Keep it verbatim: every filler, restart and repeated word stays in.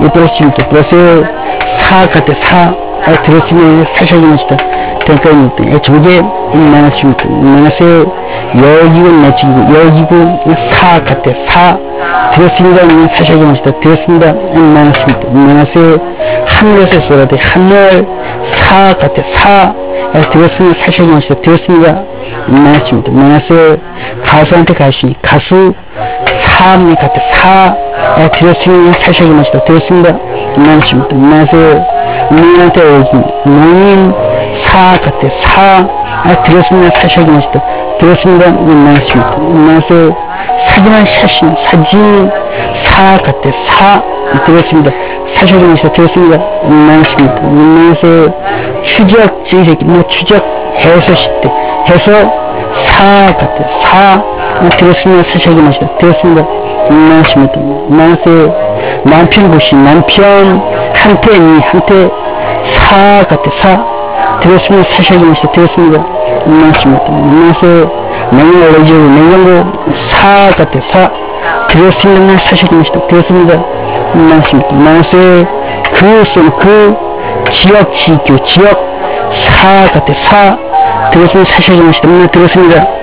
플러스 일 플러스 사 같아 사 들었으면 사셔야지 맛있다. 그러니까 저게 마이너스입니다. 마이너스 여기고 내치기고 여기고 사 같아 사 들었습니다. 사셔야지 맛있다. 들었습니다. 마이너스입니다. 마이너스 하늘에서 쏘라대 하늘 사 같아 사 들었으면 사셔야지 맛있다. 들었습니다. 마이너스입니다. 마이너스 가수한테 가수 가수 삼 같아 사 들었으면 사셔야지 맛있다. 들었습니다. 마이너스입니다. 마이너스 농인한테 오기 농인 사 같아 사 들었으면 사셔야지 맛있다. 들었습니다. 마이너스입니다. 마이너스 사진한 샷신 사진 사 같아 사 들었습니다. 사셔야지 맛있다. 들었습니다. 마이너스입니다. 마이너스 추적 지새끼 뭐 추적 해서 시대 해서 사 같아 사 들었으면 사셔야지 맛있다. 들었습니다. 마이너스입니다. 마이너스 남편 보시 남편 한테 니 한테 사 같아 사 들었으면 사셔야지 맛있다. 들었습니다. 마이너스입니다. 마이너스 냉장고 레지고 냉장고 사 같아 사 들었으면 사셔야지 맛있다. 들었습니다. 마이너스입니다. 마이너스 그 쏜 그 지역 지교 지역 사 같아 사 들었으면 사셔야지 맛있다. 들었습니다.